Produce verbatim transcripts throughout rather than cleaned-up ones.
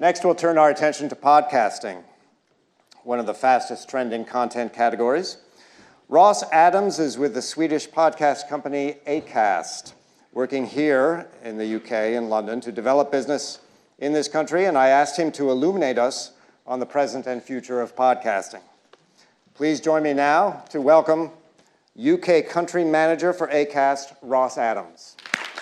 Next, we'll turn our attention to podcasting, one of the fastest trending content categories. Ross Adams is with the Swedish podcast company Acast, working here in the U K, in London, to develop business in this country, and I asked him to illuminate us on the present and future of podcasting. Please join me now to welcome U K Country Manager for Acast, Ross Adams.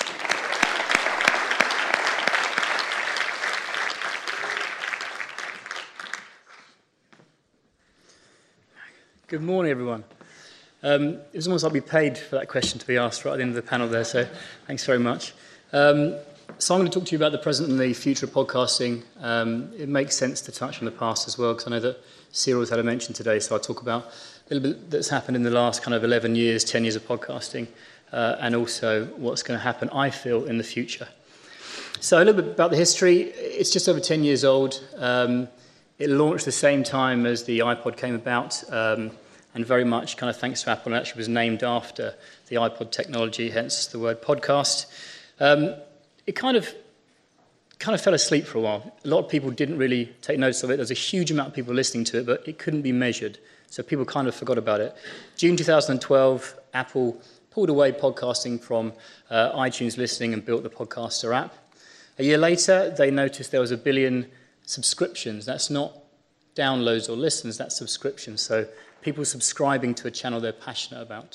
Good morning, everyone. Um, it was almost like we paid for that question to be asked right at the end of the panel there, so thanks very much. Um, so I'm going to talk to you about the present and the future of podcasting. Um, it makes sense to touch on the past as well, because I know that Cyril's had a mention today, so I'll talk about a little bit that's happened in the last kind of eleven years, ten years of podcasting, uh, and also what's going to happen, I feel, in the future. So a little bit about the history. It's just over ten years old. Um, it launched the same time as the iPod came about, um, and very much kind of thanks to Apple, and actually was named after the iPod technology, hence the word podcast. Um, it kind of kind of fell asleep for a while. A lot of people didn't really take notice of it. There's a huge amount of people listening to it, but it couldn't be measured. So people kind of forgot about it. June two thousand twelve, Apple pulled away podcasting from uh, iTunes listening and built the Podcaster app. A year later, they noticed there was a billion subscriptions. That's not downloads or listens, that's subscriptions. So people subscribing to a channel they're passionate about.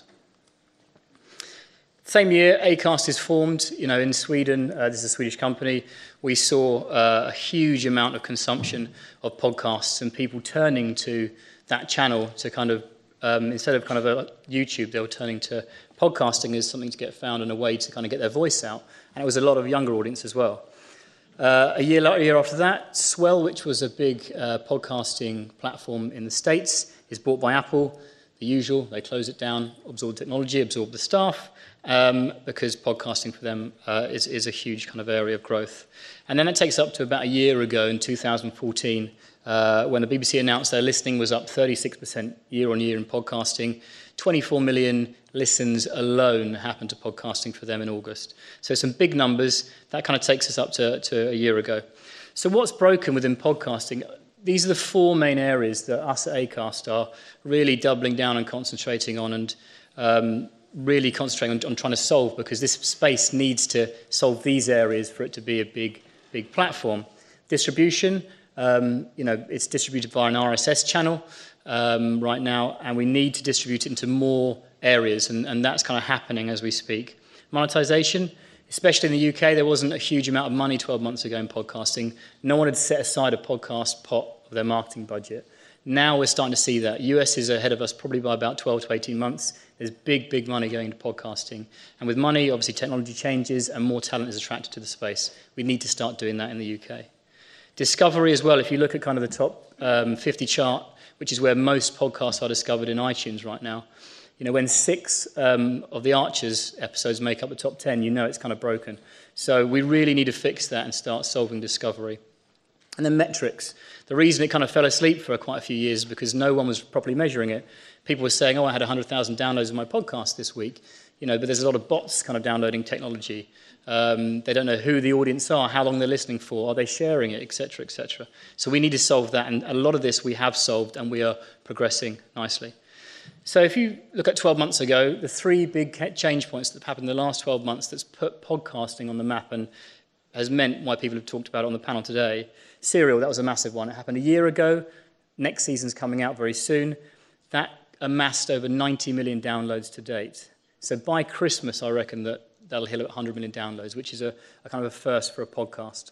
Same year, Acast is formed. You know, in Sweden, uh, this is a Swedish company. We saw uh, a huge amount of consumption of podcasts and people turning to that channel to kind of, um, instead of kind of a YouTube, they were turning to podcasting as something to get found and a way to kind of get their voice out. And it was a lot of younger audience as well. Uh, a year, a year after that, Swell, which was a big uh, podcasting platform in the States, is bought by Apple. The usual, they close it down, absorb technology, absorb the staff, um, because podcasting for them uh, is, is a huge kind of area of growth. And then it takes up to about a year ago in two thousand fourteen, uh, when the B B C announced their listening was up thirty-six percent year on year in podcasting. twenty-four million listens alone happened to podcasting for them in August. So some big numbers. That kind of takes us up to, to a year ago. So what's broken within podcasting? These are the four main areas that us at Acast are really doubling down and concentrating on, and um, really concentrating on, on trying to solve, because this space needs to solve these areas for it to be a big, big platform. Distribution, um, you know, it's distributed via an R S S channel um, right now, and we need to distribute it into more areas, and, and that's kind of happening as we speak. Monetization, especially in the U K, there wasn't a huge amount of money twelve months ago in podcasting. No one had set aside a podcast pot of their marketing budget. Now we're starting to see that. U S is ahead of us probably by about twelve to eighteen months. There's big, big money going into podcasting. And with money, obviously technology changes and more talent is attracted to the space. We need to start doing that in the U K. Discovery as well, if you look at kind of the top um, fifty chart, which is where most podcasts are discovered in iTunes right now. You know, when six um, of the Archers episodes make up the top ten, you know it's kind of broken. So we really need to fix that and start solving discovery. And then metrics. The reason it kind of fell asleep for quite a few years is because no one was properly measuring it. People were saying, oh, I had one hundred thousand downloads of my podcast this week. You know, but there's a lot of bots kind of downloading technology. Um, they don't know who the audience are, how long they're listening for, are they sharing it, et cetera, et cetera. So we need to solve that, and a lot of this we have solved, and we are progressing nicely. So if you look at twelve months ago, the three big change points that have happened in the last twelve months that's put podcasting on the map and has meant why people have talked about it on the panel today. Serial, that was a massive one. It happened a year ago. Next season's coming out very soon. That amassed over ninety million downloads to date. So by Christmas, I reckon that that'll hit one hundred million downloads, which is a, a kind of a first for a podcast.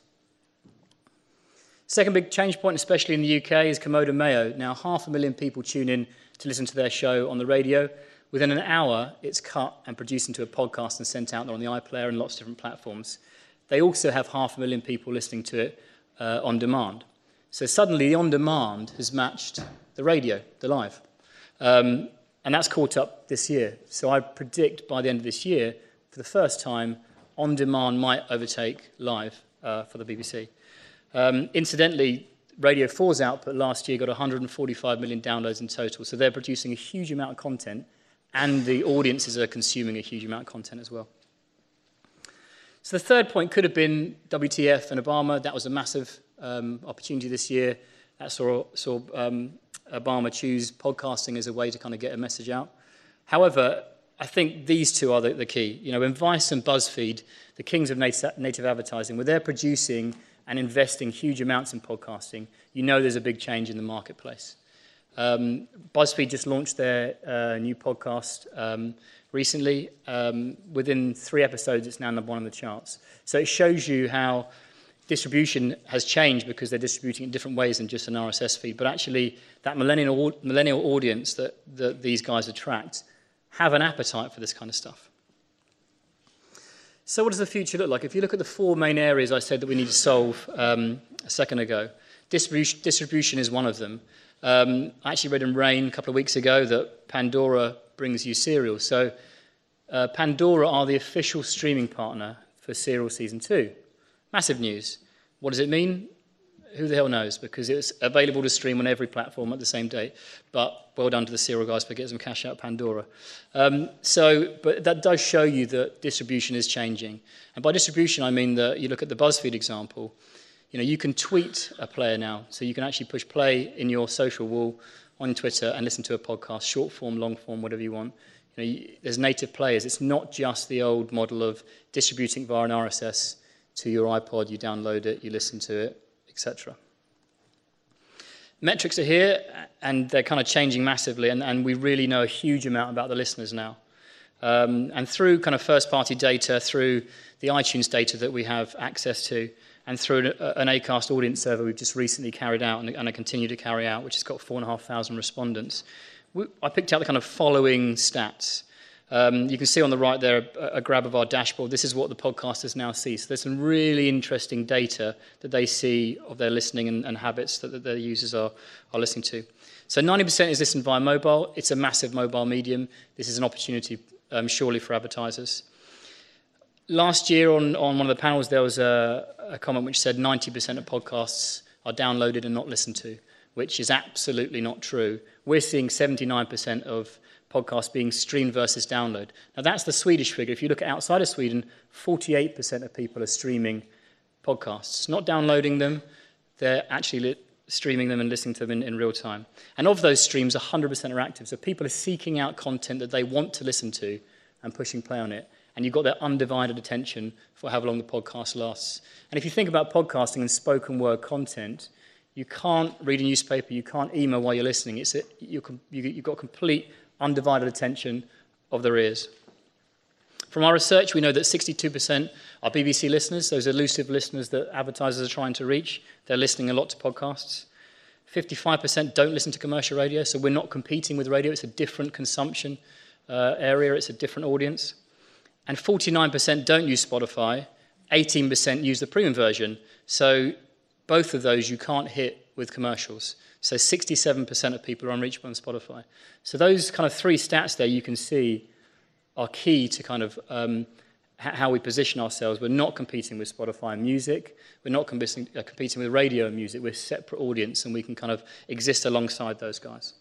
Second big change point, especially in the U K, is Komodo Mayo. Now, half a million people tune in to listen to their show on the radio. Within an hour, it's cut and produced into a podcast and sent out there on the iPlayer and lots of different platforms. They also have half a million people listening to it uh, on demand. So suddenly, the on-demand has matched the radio, the live. Um, and that's caught up this year. So I predict by the end of this year, for the first time, on-demand might overtake live uh, for the B B C. Um, incidentally, Radio four's output last year got one hundred forty-five million downloads in total, so they're producing a huge amount of content, and the audiences are consuming a huge amount of content as well. So the third point could have been W T F and Obama. That was a massive um, opportunity this year. That saw, saw um, Obama choose podcasting as a way to kind of get a message out. However, I think these two are the, the key. You know, when Vice and BuzzFeed, the kings of native, native advertising, when they're producing and investing huge amounts in podcasting, you know there's a big change in the marketplace. Um, BuzzFeed just launched their uh, new podcast um, recently. Um, within three episodes, it's now number one on the charts. So it shows you how distribution has changed because they're distributing in different ways than just an R S S feed. But actually, that millennial, millennial audience that, that these guys attract have an appetite for this kind of stuff. So what does the future look like? If you look at the four main areas I said that we need to solve um, a second ago, distribution, distribution is one of them. Um, I actually read in Rain a couple of weeks ago that Pandora brings you Serial. So uh, Pandora are the official streaming partner for Serial Season two. Massive news. What does it mean? Who the hell knows? Because it's available to stream on every platform at the same date. But well done to the Serial guys for getting some cash out of Pandora. Um, so, but that does show you that distribution is changing. And by distribution, I mean that you look at the BuzzFeed example. You know, you can tweet a player now. So you can actually push play in your social wall on Twitter and listen to a podcast, short form, long form, whatever you want. You know, you, there's native players. It's not just the old model of distributing via an R S S to your iPod. You download it, you listen to it, et cetera. Metrics are here, and they're kind of changing massively, and, and we really know a huge amount about the listeners now. Um, and through kind of first-party data, through the iTunes data that we have access to, and through an, an Acast audience survey we've just recently carried out, and, and I continue to carry out, which has got four and a half thousand respondents, we, I picked out the kind of following stats. Um, you can see on the right there a, a grab of our dashboard. This is what the podcasters now see. So there's some really interesting data that they see of their listening and, and habits that, that their users are, are listening to. So ninety percent is listened via mobile. It's a massive mobile medium. This is an opportunity, um, surely, for advertisers. Last year on, on one of the panels, there was a, a comment which said ninety percent of podcasts are downloaded and not listened to, which is absolutely not true. We're seeing seventy-nine percent of podcasts being streamed versus download. Now, that's the Swedish figure. If you look at outside of Sweden, forty-eight percent of people are streaming podcasts, not downloading them. They're actually li- streaming them and listening to them in, in real time. And of those streams, one hundred percent are active. So people are seeking out content that they want to listen to and pushing play on it. And you've got their undivided attention for however long the podcast lasts. And if you think about podcasting and spoken word content, you can't read a newspaper, you can't email while you're listening. It's a, you, you, you've got complete undivided attention of their ears. From our research, we know that sixty-two percent are B B C listeners, those elusive listeners that advertisers are trying to reach. They're listening a lot to podcasts. fifty-five percent don't listen to commercial radio, so we're not competing with radio. It's a different consumption uh, area. It's a different audience. And forty-nine percent don't use Spotify. eighteen percent use the premium version. So both of those you can't hit with commercials. So sixty-seven percent of people are unreachable on Spotify. So those kind of three stats there you can see are key to kind of um, how we position ourselves. We're not competing with Spotify and music. We're not competing, uh, competing with radio and music. We're a separate audience, and we can kind of exist alongside those guys.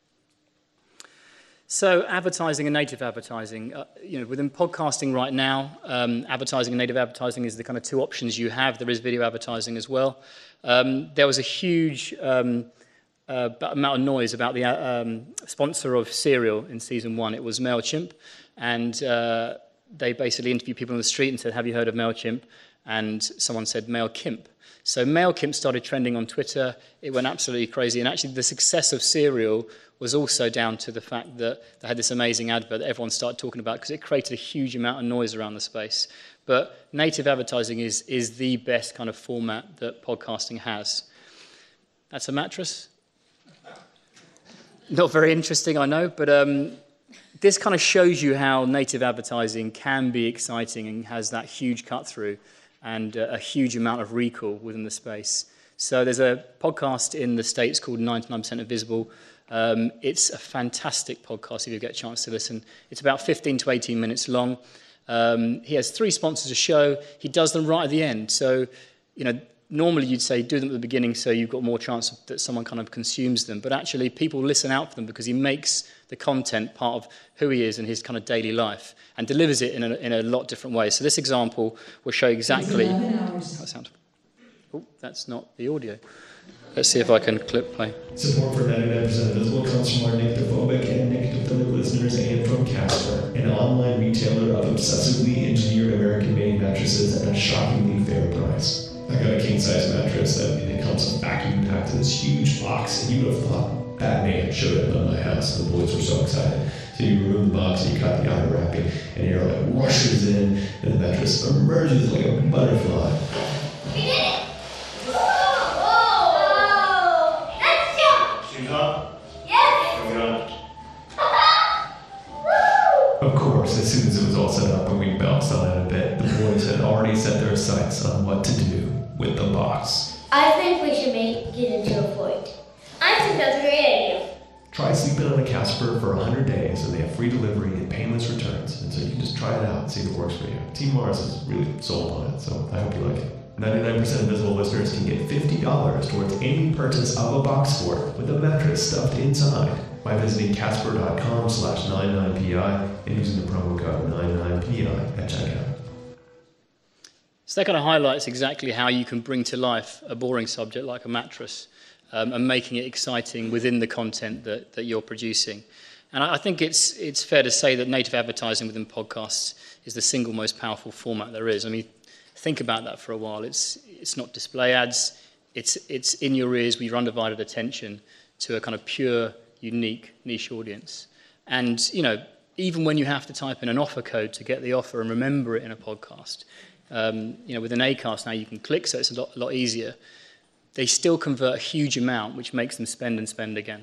So advertising and native advertising, uh, you know, within podcasting right now, um, advertising and native advertising is the kind of two options you have. There is video advertising as well. Um, there was a huge um, uh, amount of noise about the uh, um, sponsor of Serial in season one. It was MailChimp, and uh, they basically interviewed people on the street and said, "Have you heard of MailChimp?" And someone said MailKimp. So MailKimp started trending on Twitter. It went absolutely crazy, and actually the success of Serial was also down to the fact that they had this amazing advert that everyone started talking about because it created a huge amount of noise around the space. But native advertising is, is the best kind of format that podcasting has. That's a mattress. Not very interesting, I know, but um, this kind of shows you how native advertising can be exciting and has that huge cut through and uh, a huge amount of recall within the space. So there's a podcast in the States called ninety-nine percent Invisible. Um, it's a fantastic podcast if you get a chance to listen. It's about fifteen to eighteen minutes long. Um, he has three sponsors a show. He does them right at the end. So, you know, normally you'd say do them at the beginning so you've got more chance that someone kind of consumes them. But actually people listen out for them because he makes the content part of who he is and his kind of daily life and delivers it in a, in a lot different ways. So this example will show exactly how it sounds. Oh, that's not the audio. Let's see if I can clip play. Support for ninety-nine percent Invisible comes from our nyctophobic and nyctophilic listeners and from Casper, an online retailer of obsessively engineered American-made mattresses at a shockingly fair price. I got a king-size mattress that it comes vacuum packed in this huge box, and you would have thought Batman showed up at my house. The boys were so excited. So you remove the box, and you cut the outer wrapping, and air like rushes in, and the mattress emerges like a butterfly. We did it! Whoa! Whoa! Let's jump! Shoes on? Yes! Bring it on. Woo! Of course, as soon as it was all set up and we bounced on it a bit, the boys had already set their sights on what to do with the box. I think we should make it into a fort. I think that's a great idea. Try sleeping on a Casper for one hundred days, and they have free delivery and painless returns. And so you can just try it out and see if it works for you. Team Mars is really sold on it, so I hope you like it. ninety-nine percent Invisible listeners can get fifty dollars towards any purchase of a box fort with a mattress stuffed inside by visiting casper.com slash 99pi and using the promo code ninety-nine P I at checkout. So that kind of highlights exactly how you can bring to life a boring subject like a mattress um, and making it exciting within the content that, that you're producing. And I, I think it's, it's fair to say that native advertising within podcasts is the single most powerful format there is. I mean, think about that for a while. It's, it's not display ads. It's, it's in your ears with your undivided attention to a kind of pure, unique, niche audience. And, you know, even when you have to type in an offer code to get the offer and remember it in a podcast, Um, you know, with an Acast now you can click, so it's a lot, a lot easier. They still convert a huge amount, which makes them spend and spend again.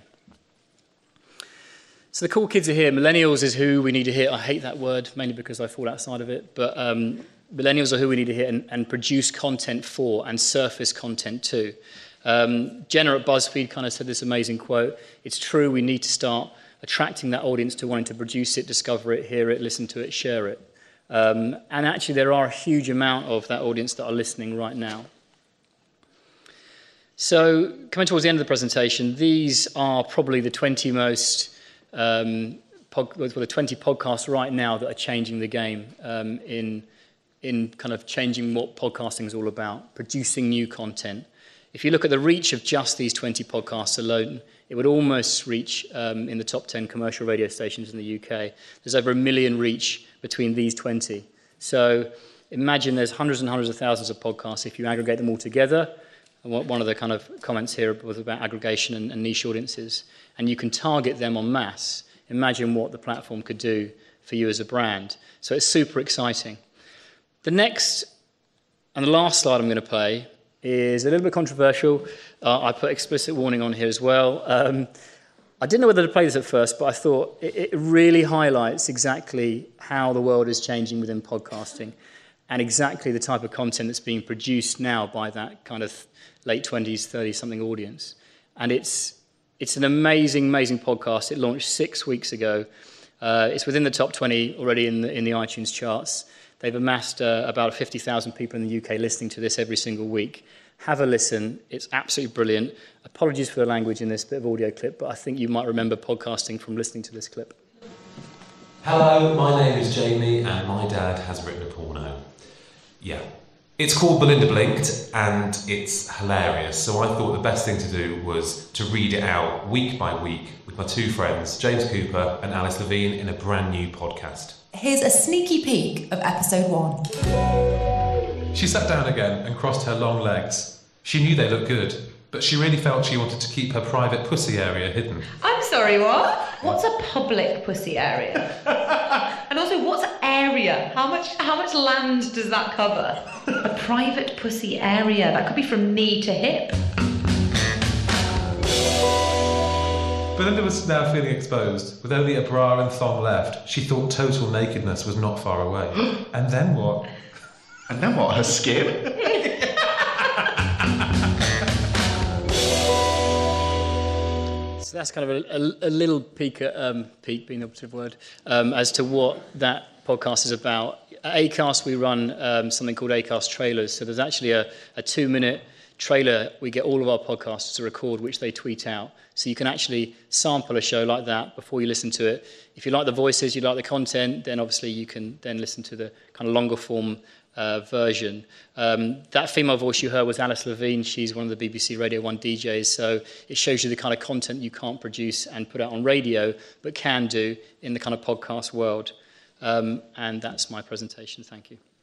So the cool kids are here. Millennials is who we need to hit. I hate that word, mainly because I fall outside of it. But um, millennials are who we need to hit and, and produce content for and surface content to. Um, Jenna at BuzzFeed kind of said this amazing quote. It's true, we need to start attracting that audience to wanting to produce it, discover it, hear it, listen to it, share it. Um, and actually, there are a huge amount of that audience that are listening right now. So, coming towards the end of the presentation, these are probably the twenty most, um, pod, well, the twenty podcasts right now that are changing the game um, in, in kind of changing what podcasting is all about, producing new content. If you look at the reach of just these twenty podcasts alone, it would almost reach um, in the top ten commercial radio stations in the U K. There's over a million reach between these twenty. So imagine there's hundreds and hundreds of thousands of podcasts. If you aggregate them all together, and what one of the kind of comments here was about aggregation and, and niche audiences, and you can target them en masse, imagine what the platform could do for you as a brand. So it's super exciting. The next and the last slide I'm going to play is a little bit controversial. Uh, I put explicit warning on here as well. Um, I didn't know whether to play this at first, but I thought it, it really highlights exactly how the world is changing within podcasting and exactly the type of content that's being produced now by that kind of late twenties, thirty-something audience. And it's it's an amazing, amazing podcast. It launched six weeks ago. Uh, it's within the top twenty already in the, in the iTunes charts. They've amassed uh, about fifty thousand people in the U K listening to this every single week. Have a listen. It's absolutely brilliant. Apologies for the language in this bit of audio clip, but I think you might remember podcasting from listening to this clip. Hello, my name is Jamie, and my dad has written a porno. Yeah. It's called Belinda Blinked, and it's hilarious. So I thought the best thing to do was to read it out week by week with my two friends, James Cooper and Alice Levine, in a brand new podcast. Here's a sneaky peek of episode one. She sat down again and crossed her long legs. She knew they looked good, but she really felt she wanted to keep her private pussy area hidden. I'm sorry, what? What's a public pussy area? And also, what's area? How much how much land does that cover? A private pussy area, that could be from knee to hip. Belinda was now feeling exposed. With only a bra and thong left, she thought total nakedness was not far away. And then what? And then what? Her skin? So that's kind of a, a, a little peek at, um, peek being the operative word, um, as to what that podcast is about. At Acast, we run um, something called Acast Trailers. So there's actually a, a two-minute trailer we get all of our podcasts to record, which they tweet out. So you can actually sample a show like that before you listen to it. If you like the voices, you like the content, then obviously you can then listen to the kind of longer form uh, version. Um, that female voice you heard was Alice Levine. She's one of the B B C Radio one D Js, so it shows you the kind of content you can't produce and put out on radio, but can do in the kind of podcast world. Um, and that's my presentation. Thank you.